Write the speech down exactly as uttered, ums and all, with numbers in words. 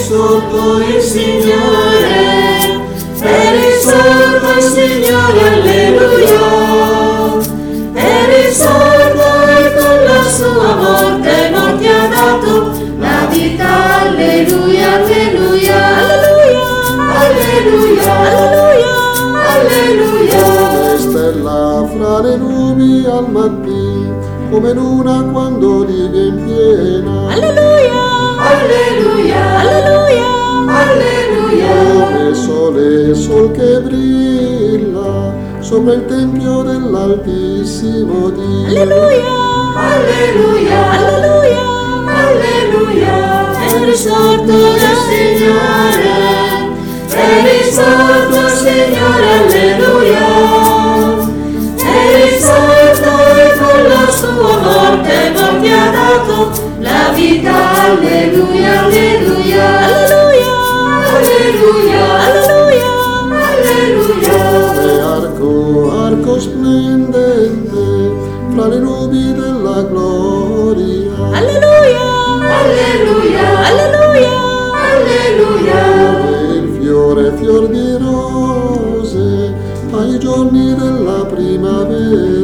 risorto il Signore, è risorto il Signore, alleluia. È risorto e con la sua morte non ti ha dato la vita, alleluia, alleluia, alleluia, alleluia, alleluia. Come stella fra le nubi al mattino, come luna quando divien piena. Alleluia, alleluia, alleluia, alleluia. Come sole, sol che brilla sopra il tempio dell'Altissimo Dio. Alleluia, alleluia, alleluia, alleluia. È risorto il Signore, è risorto il Signore, alleluia. È risorto e con la sua morte non ti ha dato la vita, alleluia, alleluia, alleluia, alleluia, alleluia, alleluia. E arco, arco splendente fra le nubi della gloria. Alleluia, alleluia, alleluia, alleluia. Come il fiore, fior di rose ai giorni della primavera.